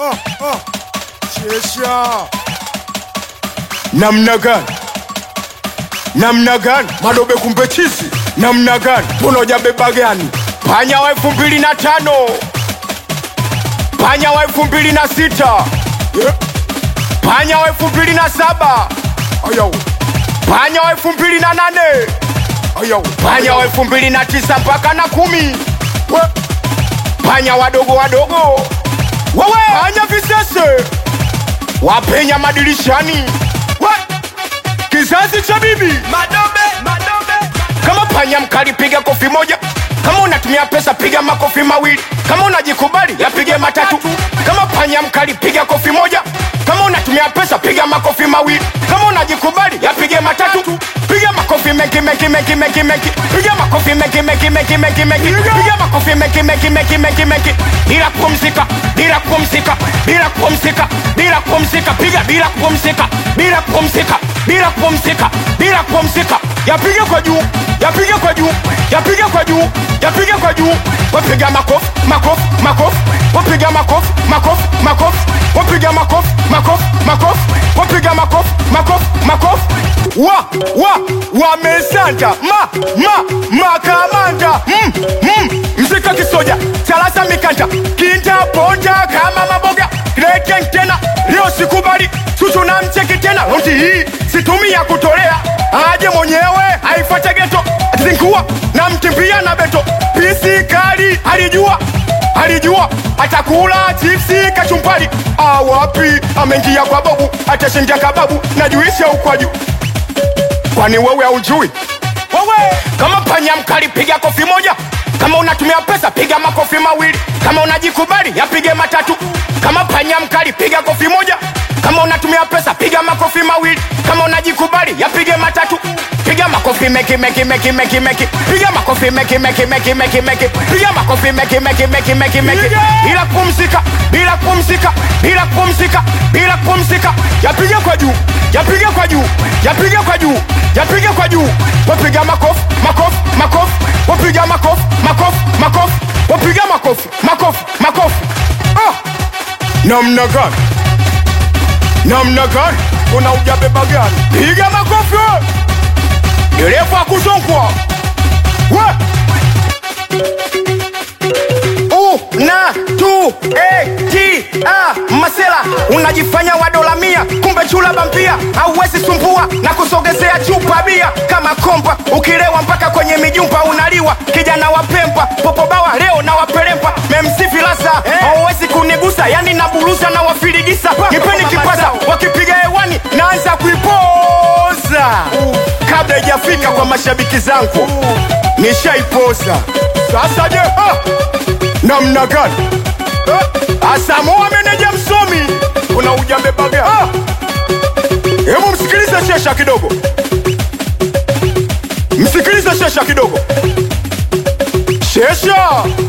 Chesha. Namna gani? Namna gani? Madobe kumbe chizi. Namna gani? Tunoja beba gani? Panya wa 2005. Panya wa 2006. Panya wa 2007. Ayo. Panya wa 2008. Ayo. Panya wa 2009 mpaka na 10. Panya wadogo wadogo. Wewe panya visese. Wapenya madirishani. Kizazi cha bibi. Madobe. Kama panya mkali piga kofi moja. Kama unatumia pesa piga makofi mawili. Kama unajikubali yapige matatu. Kama panya mkali piga kofi moja. Kama unatumia pesa piga makofi mawili. Kama unajikubali yapige matatu. Piga makofi mengi. Piga makofi mengi. Piga makofi mengi. Bila kupumzika. Bila kupumzika. Yapige kwa juu. Wapiga makofi. Wapiga makofi. Wapiga makofi. Wamesanta. Makamanda. Mzika kisoja. Salasa mikanta. Kinta ponja kama maboga. Kreken tena. Leo sikubali. Susu na mcheki tena. Lonti hii. Situmia kutolea. Aje mwenyewe. Haifate geto. Zinkuwa. Na mtimpia na beto. Pisi kali. Alijua. Atakula chipsi kachumpari. Wapi. Amengia kwa babu. Atashindia kababu. Najuisha ukwaju. Kwani wewe haujui? Kama panya mkali piga kofi moja. Kama unatumia pesa piga makofi mawili. Kama unajikubali yapige matatu. Kama panya mkali piga kofi moja. Kama unatumia pesa piga makofi mawili. Kama unajikubali yapige matatu. Piga makofi mengi. Piga makofi mengi. Piga makofi mengi. Bila kupumzika. Yapige kwa juu. Wapiga makofi. Wapiga makofi. Wapiga makofi. Namna gani? Una ujabeba gani? Piga makofi. Dereva kuzonkwa. Masela unajifanya wa dola 100 kumbe chula bampia. Hauwezi sumbua na kusogezea chupa bia kama kompa. Ukilewa mpaka kwenye mijumpa unaliwa. Kijana wa Pempa popo bawa leo na wapelempa. Memsifi lasa hauwezi kunigusa. Yani naburusa na wafirigisa. Nipeni kipaza wakipiga hewani naanza kuipoza. Kabla ijafika kwa mashabiki zangu nishaipoza. Sasa je namna gani? Asamoa meneja msomi. Una ujambe baga. Hebu msikilize Shesha kidogo. Shesha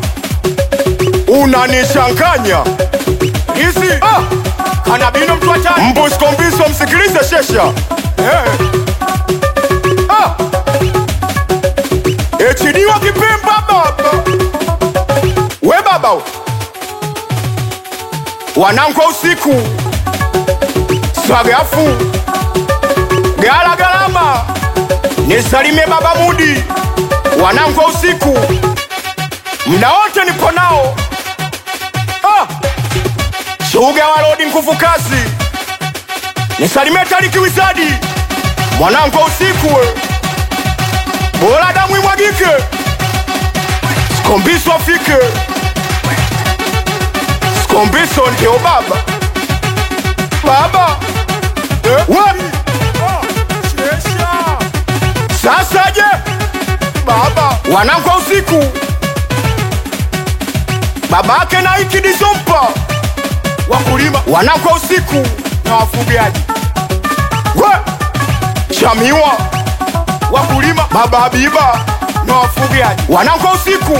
unanishanganya. Hizi kanabino mtu achani. Mbuskombiso msikilize Shesha. HD wa Kipemba baba. We baba. Wanangu usiku. Swagafu. Galama. Nisalimie baba Mudi. Wanangu usiku. Mda wote nipo nao. Shuga walodi nguvu kazi. Nisalimie Tariki Wizadi. Mwanangu usiku we. Bola damu imwagike. Skombiso afike. Skombiso ndio baba. Sasa je baba wanangu usiku. Babake na ikidisompa. Wakulima wanangu usiku na wafugaji. Chamiwa wakulima baba Habiba na wafugaji. Wanangu usiku.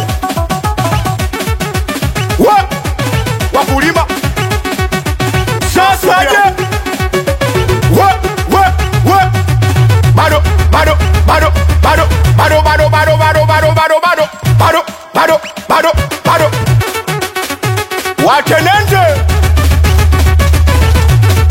Wakulima. Sasa je bado watenende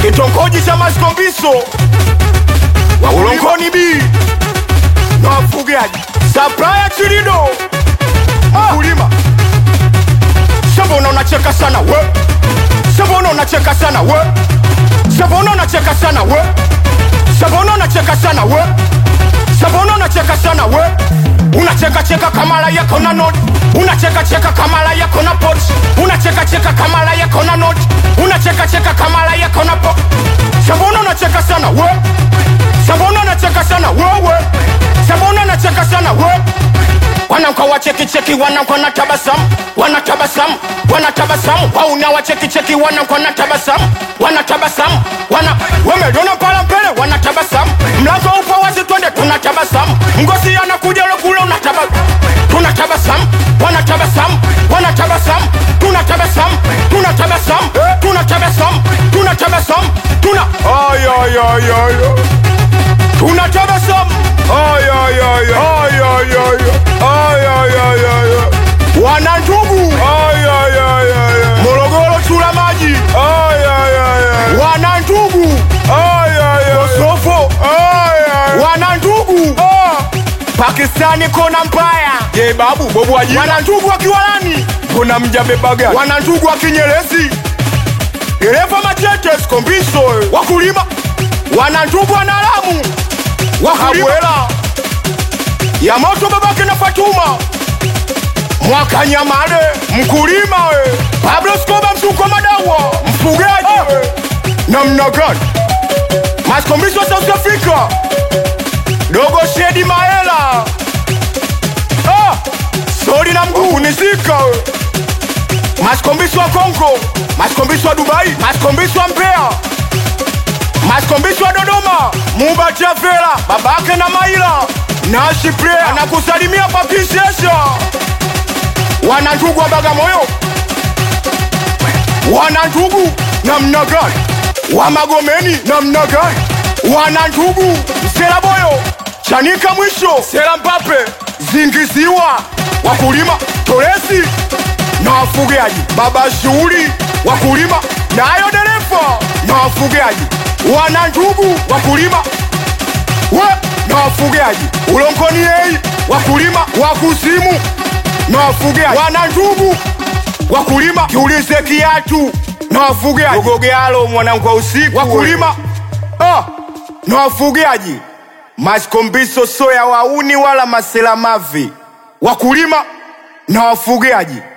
kitongoji cha Maskombiso Ulongoni B na wafugaji Supplier Chirido mkulima. Shabona unacheka sana we, Shabona unacheka sana we, Shabona unacheka sana we, Shabona unacheka sana we, Shabona unacheka sana we. Unacheka cheka kama la yako na note, unacheka cheka kama la yako na pot, unacheka cheka kama la yako na note, unacheka cheka kama la yako na pot. Shabona unacheka sana we, Shabona unacheka sana wewe, Shabona unacheka sana we. Wanamka wacheki cheki wanamka na tabasamu, wanatabasamu, wanatabasamu. Wauna wacheki cheki wanamka na tabasamu, wanatabasamu, wameliona pala mbele wanatabasamu. Mlango upo wazi twende tunatabasamu. Ngozi anakuja ule kule unatabasamu. Tunatabasamu, wanatabasamu, wanatabasamu. Tunatabasamu, tunatabasamu, tunatabasamu, tunatabasamu. Ay ay ay ay. Tunatabasamu. Ay ay ay ay ay ay ay ay ay. Wana ndugu. Ay ay ay ay. Morogoro chula maji. Ay ay ay. Wana ndugu. Ay ay ay. Kosovo. Ay ay. Wana ndugu. Pakistani kona mbaya. Ye babu bobu waji. Wana ndugu wa Kiwalani. Kuna mjabe baga. Wana ndugu wa Kinyerezi. Dereva Machete Skombiso. Wakulima. Wana ndugu wa Nalamu. Wahabwela ya moto babake na Fatuma Mwaka Nyamale mkulima we Pablo Skoba msuko madawa mfugaji we namna gani Maskombiso South Africa Dogo Shedi Maela Sori na mguu nizika we Maskombiso wa Kongo Maskombiso wa Dubai Maskombiso wa Mbeya Maskombiso wa Dodoma Muba Chavela babake na Maila Nashi Player anakusalimia Papishesha. Wana ndugu wa Bagamoyo, wana ndugu namna gani wa Magomeni namna gani, wana ndugu Msela Boyo Chanika mwisho Sela Mbape Zingiziwa wakulima Toresi na wafugaji Baba Shughuli wakulima nayo dereva na wafugaji wana ndugu wakulima we na wafugaji Ulongoni yei wakulima wakusimu na wafugaji wana ndugu wakulima kiulize kiatu na wafugaji Ugogealo mwanangu wa usiku wakulima na wafugaji Maskombiso soya wauni wala masela mavi wakulima na wafugaji